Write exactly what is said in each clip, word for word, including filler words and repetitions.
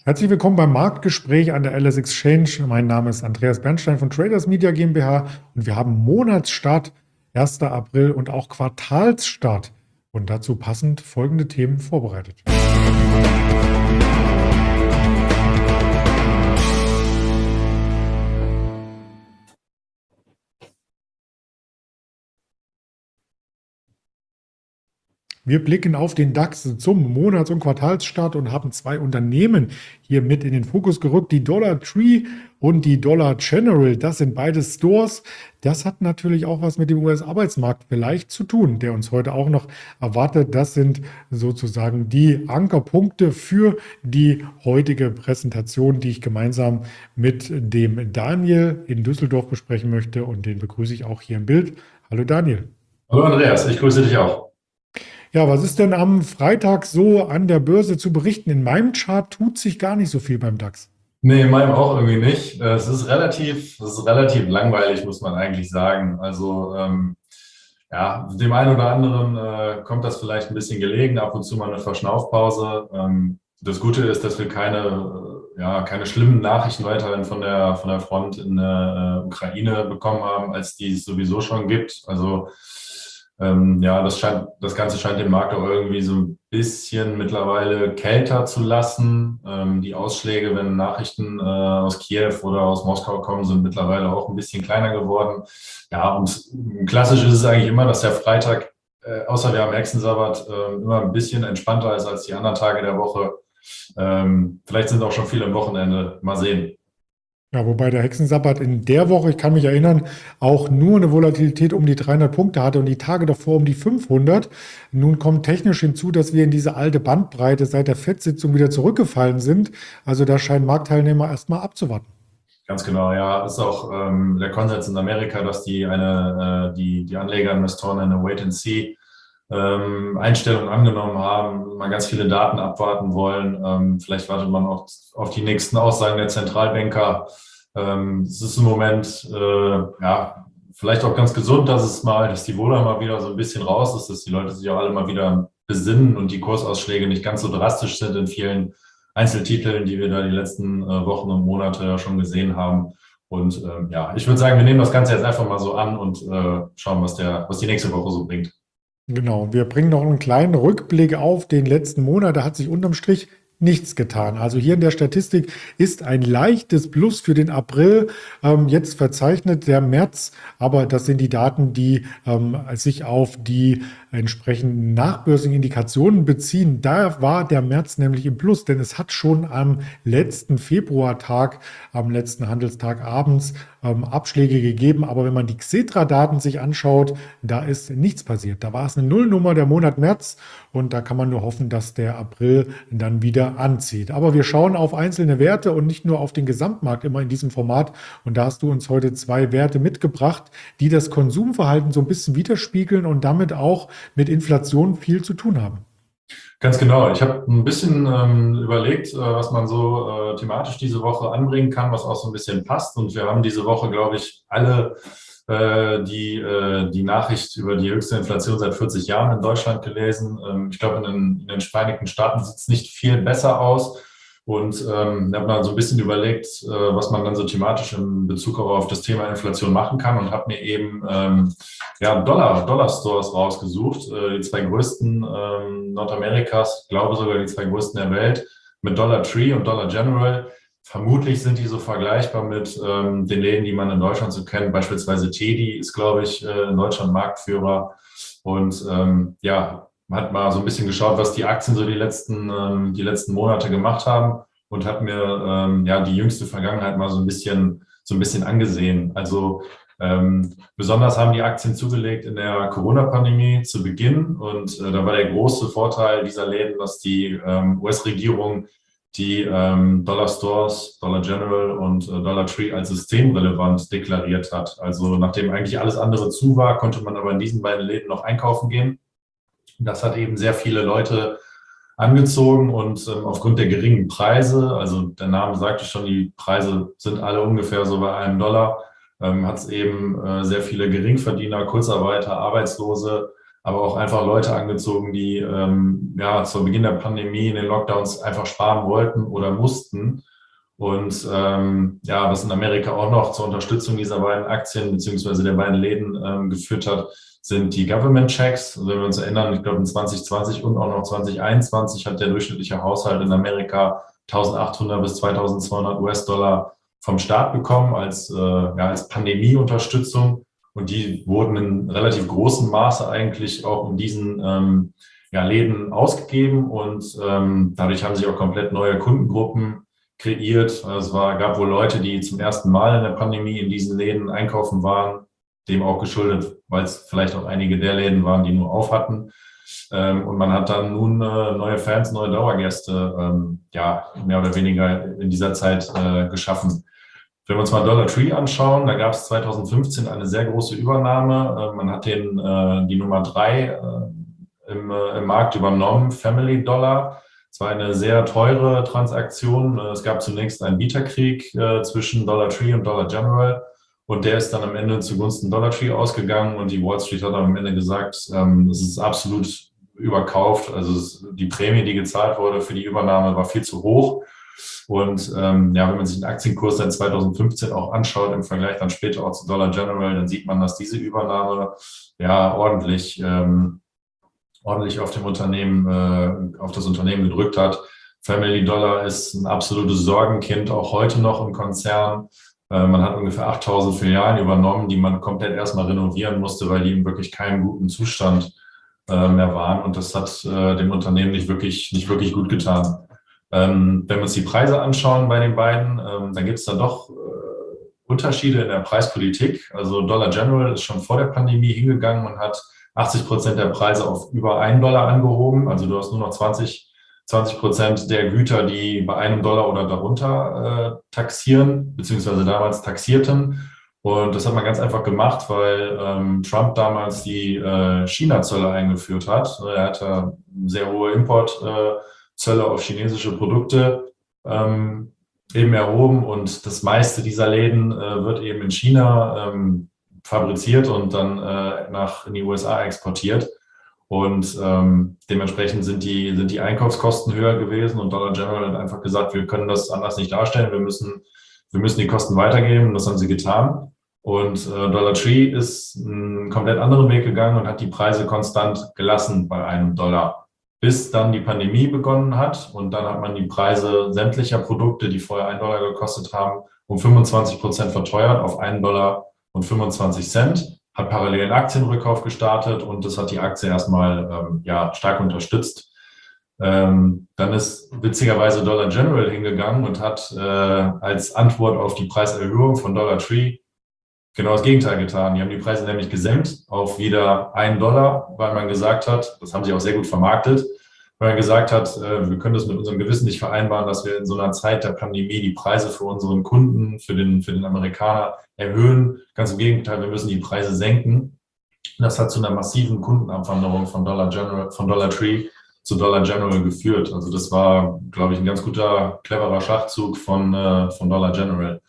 Herzlich willkommen beim Marktgespräch an der L S Exchange. Mein Name ist Andreas Bernstein von Traders Media GmbH und wir haben Monatsstart, erster April und auch Quartalsstart und dazu passend folgende Themen vorbereitet. Wir blicken auf den DAX zum Monats- und Quartalsstart und haben zwei Unternehmen hier mit in den Fokus gerückt. Die Dollar Tree und die Dollar General, das sind beide Stores. Das hat natürlich auch was mit dem U S-Arbeitsmarkt vielleicht zu tun, der uns heute auch noch erwartet. Das sind sozusagen die Ankerpunkte für die heutige Präsentation, die ich gemeinsam mit dem Daniel in Düsseldorf besprechen möchte. Und den begrüße ich auch hier im Bild. Hallo Daniel. Hallo Andreas, ich grüße dich auch. Ja, was ist denn am Freitag so an der Börse zu berichten? In meinem Chart tut sich gar nicht so viel beim DAX. Nee, in meinem auch irgendwie nicht. Äh, Es ist relativ, es ist relativ langweilig, muss man eigentlich sagen. Also ähm, ja, dem einen oder anderen äh, kommt das vielleicht ein bisschen gelegen, ab und zu mal eine Verschnaufpause. Ähm, das Gute ist, dass wir keine, äh, ja, keine schlimmen Nachrichten weiterhin von der, von der Front in der äh, Ukraine bekommen haben, als die es sowieso schon gibt. Also Ähm, ja, das scheint, das Ganze scheint den Markt auch irgendwie so ein bisschen mittlerweile kälter zu lassen. Ähm, die Ausschläge, wenn Nachrichten äh, aus Kiew oder aus Moskau kommen, sind mittlerweile auch ein bisschen kleiner geworden. Ja, und klassisch ist es eigentlich immer, dass der Freitag, äh, außer wir haben Hexensabbat, äh, immer ein bisschen entspannter ist als die anderen Tage der Woche. Ähm, vielleicht sind auch schon viele am Wochenende. Mal sehen. Ja, wobei der Hexensabbat in der Woche, ich kann mich erinnern, auch nur eine Volatilität um die dreihundert Punkte hatte und die Tage davor um die fünfhundert. Nun kommt technisch hinzu, dass wir in diese alte Bandbreite seit der FED-Sitzung wieder zurückgefallen sind. Also da scheinen Marktteilnehmer erstmal abzuwarten. Ganz genau, ja. Ist auch ähm, der Konsens in Amerika, dass die eine, äh, die, die Anleger, Investoren eine Wait-and-See ähm, Einstellung angenommen haben, mal ganz viele Daten abwarten wollen. Ähm, vielleicht wartet man auch auf die nächsten Aussagen der Zentralbanker. Ähm, es ist im Moment äh, ja vielleicht auch ganz gesund, dass es mal, dass die Wohler mal wieder so ein bisschen raus ist, dass die Leute sich auch alle mal wieder besinnen und die Kursausschläge nicht ganz so drastisch sind in vielen Einzeltiteln, die wir da die letzten äh, Wochen und Monate ja schon gesehen haben. Und ähm, ja, ich würde sagen, wir nehmen das Ganze jetzt einfach mal so an und äh, schauen, was der, was die nächste Woche so bringt. Genau, wir bringen noch einen kleinen Rückblick auf den letzten Monat. Da hat sich unterm Strich nichts getan. Also hier in der Statistik ist ein leichtes Plus für den April ähm, jetzt verzeichnet, der März, aber das sind die Daten, die ähm, sich auf die entsprechenden nachbörsigen Indikationen beziehen. Da war der März nämlich im Plus, denn es hat schon am letzten Februartag, am letzten Handelstag abends ähm, Abschläge gegeben. Aber wenn man die Xetra-Daten sich anschaut, da ist nichts passiert. Da war es eine Nullnummer der Monat März und da kann man nur hoffen, dass der April dann wieder anzieht. Aber wir schauen auf einzelne Werte und nicht nur auf den Gesamtmarkt immer in diesem Format. Und da hast du uns heute zwei Werte mitgebracht, die das Konsumverhalten so ein bisschen widerspiegeln und damit auch mit Inflation viel zu tun haben. Ganz genau. Ich habe ein bisschen ähm, überlegt, äh, was man so äh, thematisch diese Woche anbringen kann, was auch so ein bisschen passt. Und wir haben diese Woche, glaube ich, alle äh, die, äh, die Nachricht über die höchste Inflation seit vierzig Jahren in Deutschland gelesen. Ähm, ich glaube, in den, in den Vereinigten Staaten sieht es nicht viel besser aus. Und ähm, da habe mal so ein bisschen überlegt, äh, was man dann so thematisch in Bezug auch auf das Thema Inflation machen kann und habe mir eben ähm, ja, Dollar, Dollar-Stores rausgesucht, äh, die zwei größten ähm, Nordamerikas, ich glaube sogar die zwei größten der Welt, mit Dollar Tree und Dollar General. Vermutlich sind die so vergleichbar mit ähm, den Läden, die man in Deutschland so kennt. Beispielsweise Tedi ist, glaube ich, äh, in Deutschland Marktführer. Und ähm, ja, man hat mal so ein bisschen geschaut, was die Aktien so die letzten, ähm, die letzten Monate gemacht haben und hat mir ähm, ja die jüngste Vergangenheit mal so ein bisschen, so ein bisschen angesehen. Also ähm, besonders haben die Aktien zugelegt in der Corona-Pandemie zu Beginn. Und äh, da war der große Vorteil dieser Läden, dass die ähm, U S-Regierung die ähm, Dollar Stores, Dollar General und äh, Dollar Tree als systemrelevant deklariert hat. Also nachdem eigentlich alles andere zu war, konnte man aber in diesen beiden Läden noch einkaufen gehen. Das hat eben sehr viele Leute angezogen und ähm, aufgrund der geringen Preise, also der Name sagte schon, die Preise sind alle ungefähr so bei einem Dollar, ähm, hat es eben äh, sehr viele Geringverdiener, Kurzarbeiter, Arbeitslose aber auch einfach Leute angezogen, die ähm, ja zu Beginn der Pandemie in den Lockdowns einfach sparen wollten oder mussten. Und ähm, ja, was in Amerika auch noch zur Unterstützung dieser beiden Aktien beziehungsweise der beiden Läden ähm, geführt hat, sind die Government Checks. Also wenn wir uns erinnern, ich glaube in zwanzig zwanzig und auch noch zwanzig einundzwanzig hat der durchschnittliche Haushalt in Amerika eintausendachthundert bis zweitausendzweihundert U S-Dollar vom Staat bekommen als, äh, ja, als Pandemieunterstützung. Und die wurden in relativ großem Maße eigentlich auch in diesen ähm, ja, Läden ausgegeben. Und ähm, dadurch haben sich auch komplett neue Kundengruppen kreiert. Es war, gab wohl Leute, die zum ersten Mal in der Pandemie in diesen Läden einkaufen waren, dem auch geschuldet, weil es vielleicht auch einige der Läden waren, die nur auf hatten. Ähm, und man hat dann nun äh, neue Fans, neue Dauergäste, ähm, ja, mehr oder weniger in dieser Zeit äh, geschaffen. Wenn wir uns mal Dollar Tree anschauen, da gab es zweitausendfünfzehn eine sehr große Übernahme. Äh, man hat den, äh, die Nummer drei äh, im, äh, im Markt übernommen, Family Dollar. Es war eine sehr teure Transaktion. Es gab zunächst einen Bieterkrieg äh, zwischen Dollar Tree und Dollar General. Und der ist dann am Ende zugunsten Dollar Tree ausgegangen. Und die Wall Street hat dann am Ende gesagt, ähm, es ist absolut überkauft. Also es, die Prämie, die gezahlt wurde für die Übernahme, war viel zu hoch. Und ähm, ja, wenn man sich den Aktienkurs seit zweitausendfünfzehn auch anschaut, im Vergleich dann später auch zu Dollar General, dann sieht man, dass diese Übernahme ja ordentlich, ähm, ordentlich auf dem Unternehmen, äh, auf das Unternehmen gedrückt hat. Family Dollar ist ein absolutes Sorgenkind, auch heute noch im Konzern. Äh, man hat ungefähr achttausend Filialen übernommen, die man komplett erstmal renovieren musste, weil die in wirklich keinem guten Zustand äh, mehr waren. Und das hat äh, dem Unternehmen nicht wirklich, nicht wirklich gut getan. Ähm, wenn wir uns die Preise anschauen bei den beiden, ähm, dann gibt es da doch äh, Unterschiede in der Preispolitik. Also Dollar General ist schon vor der Pandemie hingegangen und hat achtzig Prozent der Preise auf über einen Dollar angehoben. Also du hast nur noch zwanzig Prozent der Güter, die bei einem Dollar oder darunter äh, taxieren, beziehungsweise damals taxierten. Und das hat man ganz einfach gemacht, weil ähm, Trump damals die äh, China-Zölle eingeführt hat. Er hatte sehr hohe Import- äh, Zölle auf chinesische Produkte ähm, eben erhoben und das meiste dieser Läden äh, wird eben in China ähm, fabriziert und dann äh, nach in die U S A exportiert und ähm, dementsprechend sind die, sind die Einkaufskosten höher gewesen und Dollar General hat einfach gesagt, wir können das anders nicht darstellen, wir müssen, wir müssen die Kosten weitergeben und das haben sie getan. Und äh, Dollar Tree ist einen komplett anderen Weg gegangen und hat die Preise konstant gelassen bei einem Dollar, bis dann die Pandemie begonnen hat. Und dann hat man die Preise sämtlicher Produkte, die vorher einen Dollar gekostet haben, um fünfundzwanzig Prozent verteuert auf einen Dollar und fünfundzwanzig Cent, hat parallel einen Aktienrückkauf gestartet und das hat die Aktie erstmal ähm, ja, stark unterstützt. Ähm, dann ist witzigerweise Dollar General hingegangen und hat äh, als Antwort auf die Preiserhöhung von Dollar Tree genau das Gegenteil getan. Die haben die Preise nämlich gesenkt auf wieder einen Dollar, weil man gesagt hat, das haben sie auch sehr gut vermarktet, weil man gesagt hat, wir können das mit unserem Gewissen nicht vereinbaren, dass wir in so einer Zeit der Pandemie die Preise für unseren Kunden, für den, für den Amerikaner erhöhen. Ganz im Gegenteil, wir müssen die Preise senken. Das hat zu einer massiven Kundenabwanderung von Dollar General, von Dollar Tree zu Dollar General geführt. Also das war, glaube ich, ein ganz guter, cleverer Schachzug von, von Dollar General.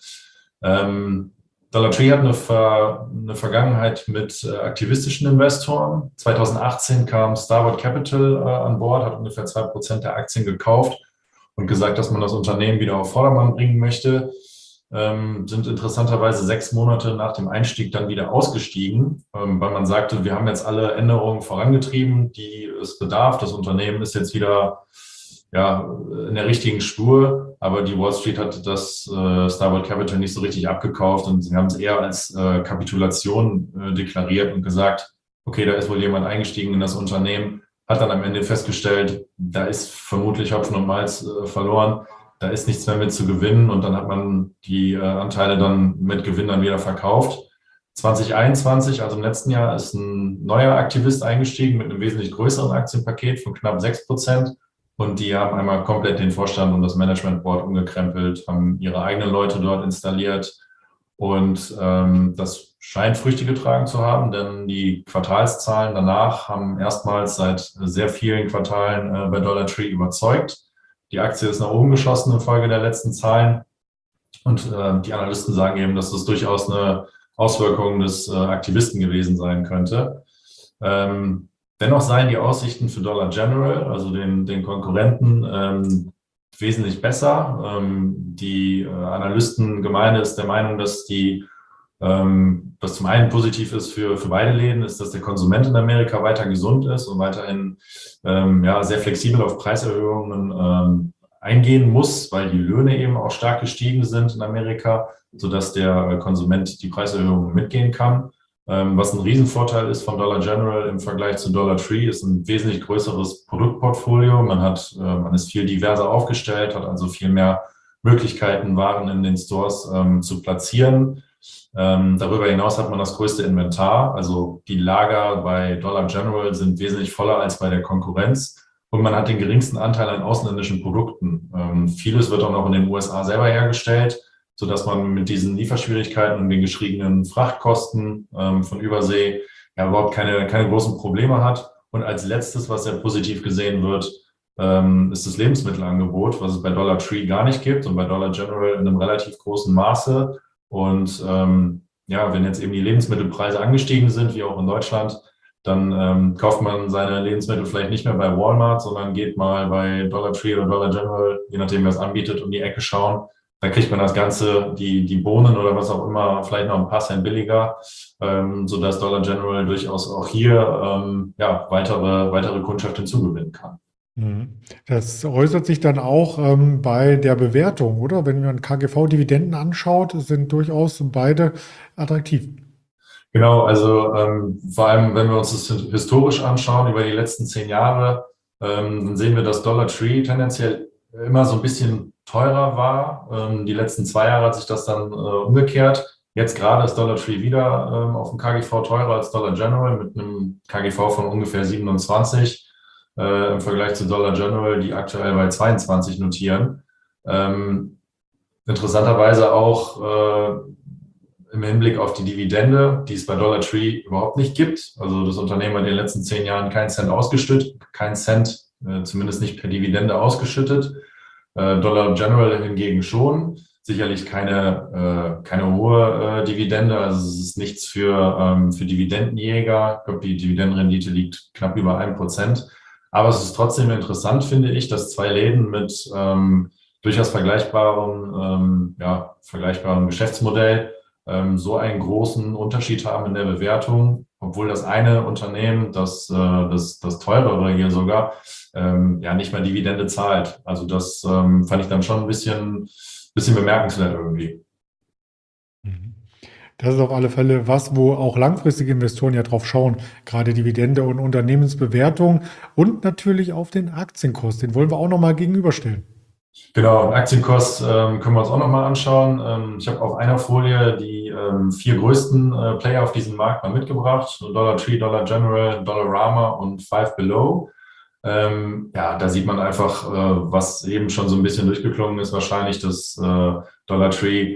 Ähm, Dollar Tree hat eine, Ver, eine Vergangenheit mit äh, aktivistischen Investoren. zweitausendachtzehn kam Starboard Capital äh, an Bord, hat ungefähr zwei Prozent der Aktien gekauft und gesagt, dass man das Unternehmen wieder auf Vordermann bringen möchte. Ähm, sind interessanterweise sechs Monate nach dem Einstieg dann wieder ausgestiegen, ähm, weil man sagte, wir haben jetzt alle Änderungen vorangetrieben, die es bedarf. Das Unternehmen ist jetzt wieder ja, in der richtigen Spur, aber die Wall Street hat das äh, Starboard Capital nicht so richtig abgekauft und sie haben es eher als äh, Kapitulation äh, deklariert und gesagt, okay, da ist wohl jemand eingestiegen in das Unternehmen, hat dann am Ende festgestellt, da ist vermutlich Hopfen und Malz äh, verloren, da ist nichts mehr mit zu gewinnen und dann hat man die äh, Anteile dann mit Gewinn dann wieder verkauft. zwanzig einundzwanzig, also im letzten Jahr, ist ein neuer Aktivist eingestiegen mit einem wesentlich größeren Aktienpaket von knapp sechs Prozent. Und die haben einmal komplett den Vorstand und das Management Board umgekrempelt, haben ihre eigenen Leute dort installiert. Und ähm, das scheint Früchte getragen zu haben, denn die Quartalszahlen danach haben erstmals seit sehr vielen Quartalen äh, bei Dollar Tree überzeugt. Die Aktie ist nach oben geschossen infolge der letzten Zahlen. Und äh, die Analysten sagen eben, dass das durchaus eine Auswirkung des äh, Aktivisten gewesen sein könnte. Ähm, Dennoch seien die Aussichten für Dollar General, also den, den Konkurrenten, ähm, wesentlich besser. Ähm, die äh, Analystengemeinde ist der Meinung, dass die, ähm, was zum einen positiv ist für, für beide Läden, ist, dass der Konsument in Amerika weiter gesund ist und weiterhin ähm, ja, sehr flexibel auf Preiserhöhungen ähm, eingehen muss, weil die Löhne eben auch stark gestiegen sind in Amerika, sodass der Konsument die Preiserhöhungen mitgehen kann. Ähm, was ein Riesenvorteil ist von Dollar General im Vergleich zu Dollar Tree, ist ein wesentlich größeres Produktportfolio. Man hat, äh, man ist viel diverser aufgestellt, hat also viel mehr Möglichkeiten, Waren in den Stores ähm, zu platzieren. Ähm, darüber hinaus hat man das größte Inventar. Also die Lager bei Dollar General sind wesentlich voller als bei der Konkurrenz. Und man hat den geringsten Anteil an ausländischen Produkten. Ähm, vieles wird auch noch in den U S A selber hergestellt, sodass man mit diesen Lieferschwierigkeiten und den gestiegenen Frachtkosten ähm, von Übersee ja überhaupt keine, keine großen Probleme hat. Und als letztes, was sehr positiv gesehen wird, ähm, ist das Lebensmittelangebot, was es bei Dollar Tree gar nicht gibt und bei Dollar General in einem relativ großen Maße. Und ähm, ja, wenn jetzt eben die Lebensmittelpreise angestiegen sind, wie auch in Deutschland, dann ähm, kauft man seine Lebensmittel vielleicht nicht mehr bei Walmart, sondern geht mal bei Dollar Tree oder Dollar General, je nachdem, wer es anbietet, um die Ecke schauen. Da kriegt man das Ganze, die, die Bohnen oder was auch immer, vielleicht noch ein paar Cent billiger, ähm, sodass Dollar General durchaus auch hier ähm, ja, weitere, weitere Kundschaft hinzugewinnen kann. Mhm. Das äußert sich dann auch ähm, bei der Bewertung, oder? Wenn man K G V-Dividenden anschaut, sind durchaus beide attraktiv. Genau, also ähm, vor allem, wenn wir uns das historisch anschauen, über die letzten zehn Jahre, ähm, dann sehen wir, dass Dollar Tree tendenziell immer so ein bisschen teurer war. Ähm, die letzten zwei Jahre hat sich das dann äh, umgekehrt. Jetzt gerade ist Dollar Tree wieder ähm, auf dem K G V teurer als Dollar General mit einem K G V von ungefähr siebenundzwanzig äh, im Vergleich zu Dollar General, die aktuell bei zweiundzwanzig notieren. Ähm, interessanterweise auch äh, im Hinblick auf die Dividende, die es bei Dollar Tree überhaupt nicht gibt. Also das Unternehmen hat in den letzten zehn Jahren keinen Cent ausgeschüttet, keinen Cent, äh, zumindest nicht per Dividende ausgeschüttet. Äh, Dollar General hingegen schon. Sicherlich keine, äh, keine hohe äh, Dividende, also es ist nichts für, ähm, für Dividendenjäger. Ich glaube, die Dividendenrendite liegt knapp über ein Prozent. Aber es ist trotzdem interessant, finde ich, dass zwei Läden mit ähm, durchaus vergleichbarem, ähm, ja, vergleichbarem Geschäftsmodell ähm, so einen großen Unterschied haben in der Bewertung, obwohl das eine Unternehmen, das, äh, das, das teurere hier sogar, ähm, ja nicht mehr Dividende zahlt. Also das ähm, fand ich dann schon ein bisschen, bisschen bemerkenswert irgendwie. Mhm. Das ist auf alle Fälle was, wo auch langfristige Investoren ja drauf schauen, gerade Dividende und Unternehmensbewertung und natürlich auf den Aktienkurs. Den wollen wir auch nochmal gegenüberstellen. Genau, Aktienkurs ähm, können wir uns auch nochmal anschauen. Ähm, ich habe auf einer Folie die ähm, vier größten äh, Player auf diesem Markt mal mitgebracht. Dollar Tree, Dollar General, Dollarama und Five Below. Ähm, ja, da sieht man einfach, äh, was eben schon so ein bisschen durchgeklungen ist, wahrscheinlich, dass äh, Dollar Tree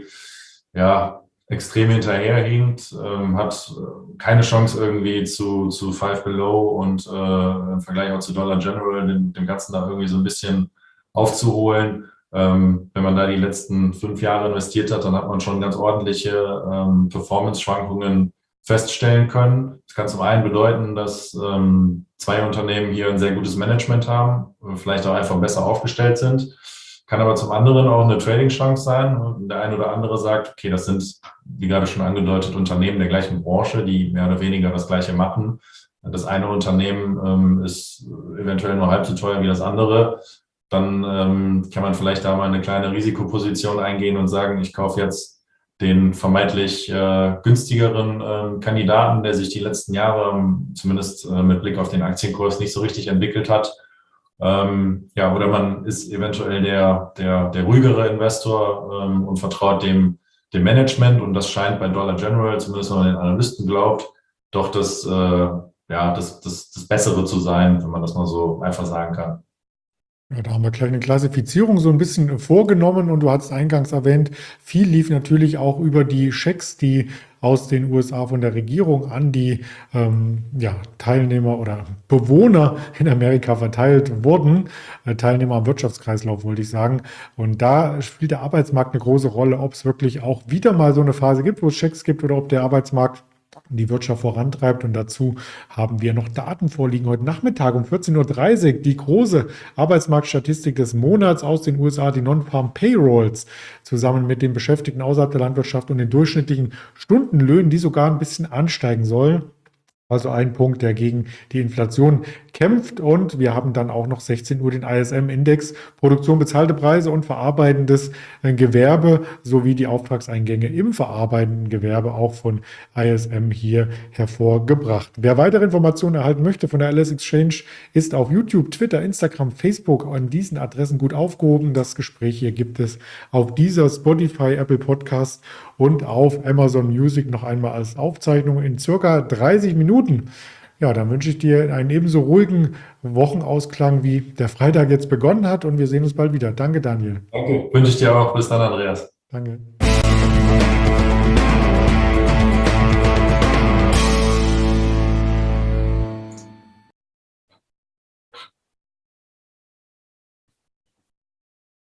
ja extrem hinterherhinkt, ähm, hat äh, keine Chance irgendwie zu, zu Five Below und äh, im Vergleich auch zu Dollar General dem, dem Ganzen da irgendwie so ein bisschen aufzuholen. Ähm, wenn man da die letzten fünf Jahre investiert hat, dann hat man schon ganz ordentliche ähm, Performance-Schwankungen feststellen können. Das kann zum einen bedeuten, dass ähm, zwei Unternehmen hier ein sehr gutes Management haben, vielleicht auch einfach besser aufgestellt sind. Kann aber zum anderen auch eine Trading-Chance sein. Der eine oder andere sagt, okay, das sind, wie gerade schon angedeutet, Unternehmen der gleichen Branche, die mehr oder weniger das Gleiche machen. Das eine Unternehmen ähm, ist eventuell nur halb so teuer wie das andere. Dann ähm, kann man vielleicht da mal eine kleine Risikoposition eingehen und sagen, ich kaufe jetzt den vermeintlich äh, günstigeren äh, Kandidaten, der sich die letzten Jahre, ähm, zumindest äh, mit Blick auf den Aktienkurs, nicht so richtig entwickelt hat. Ähm, ja, oder man ist eventuell der, der, der ruhigere Investor ähm, und vertraut dem, dem Management. Und das scheint bei Dollar General, zumindest wenn man den Analysten glaubt, doch das, äh, ja, das, das, das Bessere zu sein, wenn man das mal so einfach sagen kann. Ja, da haben wir gleich eine Klassifizierung so ein bisschen vorgenommen und du hattest eingangs erwähnt, viel lief natürlich auch über die Schecks, die aus den U S A von der Regierung an die ähm, ja, Teilnehmer oder Bewohner in Amerika verteilt wurden. Äh, Teilnehmer am Wirtschaftskreislauf, wollte ich sagen. Und da spielt der Arbeitsmarkt eine große Rolle, ob es wirklich auch wieder mal so eine Phase gibt, wo es Schecks gibt oder ob der Arbeitsmarkt die Wirtschaft vorantreibt. Und dazu haben wir noch Daten vorliegen heute Nachmittag um vierzehn Uhr dreißig. Die große Arbeitsmarktstatistik des Monats aus den U S A, die Non-Farm Payrolls, zusammen mit den Beschäftigten außerhalb der Landwirtschaft und den durchschnittlichen Stundenlöhnen, die sogar ein bisschen ansteigen sollen. Also ein Punkt, der gegen die Inflation kämpft. Und wir haben dann auch noch sechzehn Uhr den I S M-Index, Produktion, bezahlte Preise und verarbeitendes Gewerbe sowie die Auftragseingänge im verarbeitenden Gewerbe auch von I S M hier hervorgebracht. Wer weitere Informationen erhalten möchte von der L S Exchange, ist auf YouTube, Twitter, Instagram, Facebook an diesen Adressen gut aufgehoben. Das Gespräch hier gibt es auf dieser Spotify, Apple Podcast und auf Amazon Music noch einmal als Aufzeichnung in circa dreißig Minuten. Ja, dann wünsche ich dir einen ebenso ruhigen Wochenausklang, wie der Freitag jetzt begonnen hat, und wir sehen uns bald wieder. Danke, Daniel. Danke. Wünsche ich dir auch. Bis dann, Andreas. Danke.